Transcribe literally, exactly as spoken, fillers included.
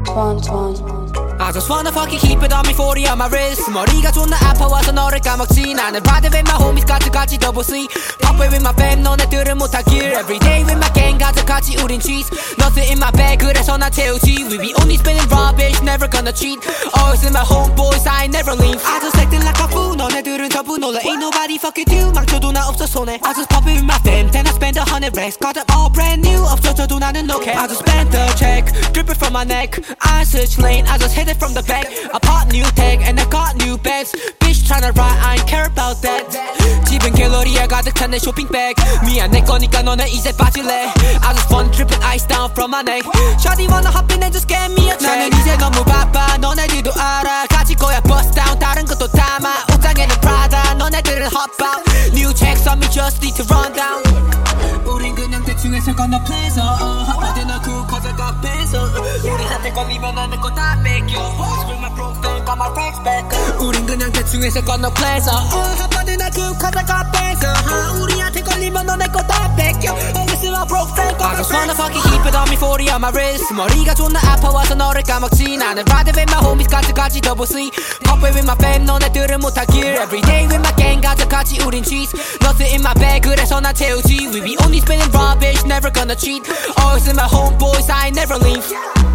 Twan Twan. I just wanna fucking keep it on me forty on my wrist. 머리가 존나 아파와서 너를 까먹지. 나는 ride with my homies 같이 double C. Pop it with my fam 너네들은 못하길. Everyday with my gang 가득하지 우린 cheese. Nothing in my bag 그래서 나 태우지. We be only spinning rubbish never gonna cheat. Always in my homeboys I ain't never leave. I just acting like a fool 너네들은 전부 놀라. Ain't nobody fucking do 망쳐도 나 없어 손에. I just pop it with my fam then I spend a hundred racks. Got them all brand new 없어져도 나는 no cap. I just spend the check drip it from my neck. I switch lane I just hit it from the back. I bought new tag and I got new bags. Bitch tryna ride I ain't care about that. 집은 갤러리에 가득 찬 내 쇼핑백. 미안 내 거니까 너네 이제 빠질래. I just wanna drip it ice down from my neck. Shawty wanna hop in and just get me a check. 나는 이제 너무 바빠 너네들도 알아. 가질 거야 bust down 다른 것도 담아. 옷장에는 Prada 너네들은 hop out. New checks on me just need to run down. 우린 그냥 대충 해서 건너 플랜서 어디나 그 과자가 뺏어. 우리한테 걸리면 안 내 거 다 뺏겨. Scream my bro think got my racks back. 우린 그냥 대충 해서 건너 플랜서 어디나 그 과자가 뺏어. 우리한테 걸리면 안 내 거 다 뺏겨. Always my bro think got my racks back. I just wanna fucking keep it on me forty on my wrist. 머리가 존나 아파와서 너를 까먹지. 나는 ride with my homies 가득하지 double C. Pop it with my fam 너네들은 못하길. Everyday with my gang 가득하지 우린 cheese. Nothing in my bag 그래서 나 태우지. We be only spinning rubbish never gonna cheat. Always in my homeboys I ain't never leave.